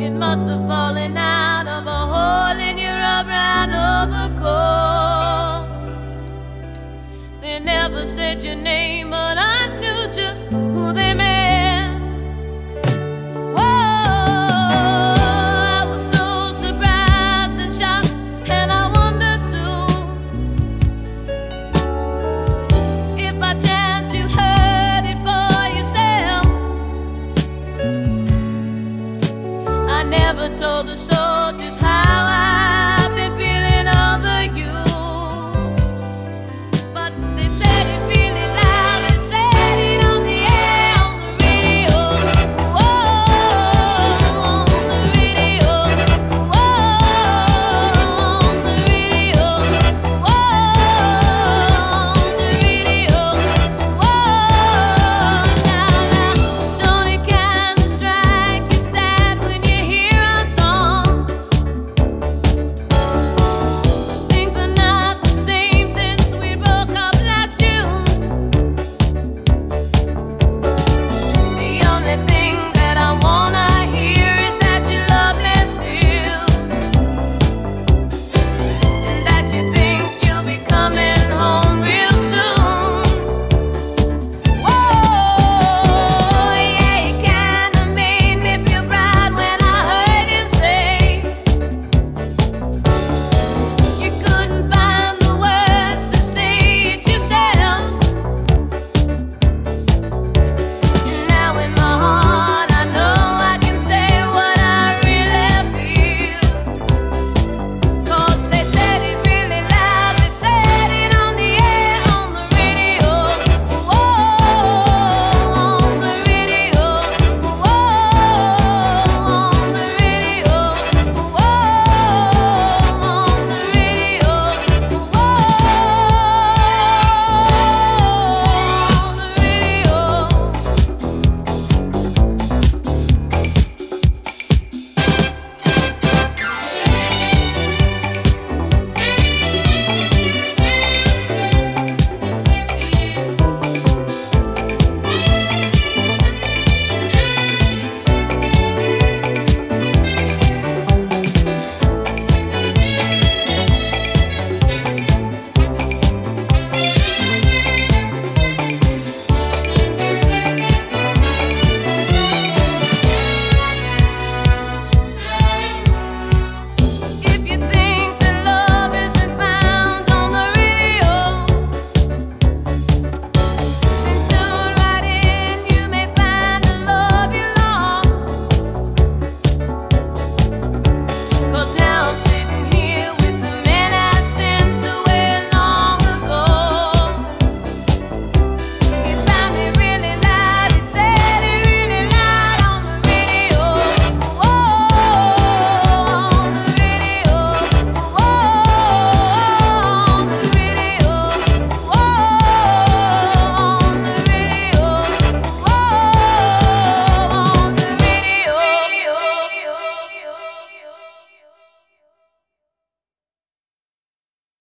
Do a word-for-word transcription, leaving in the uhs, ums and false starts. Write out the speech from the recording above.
It must have fallen out of a hole in your brown overcoat. They never said your name, but I knew just who they meant. Whoa, I was so surprised and shocked, and I wondered too if by chance you heard it for yourself. I never told the soldiers how I've been feeling over you.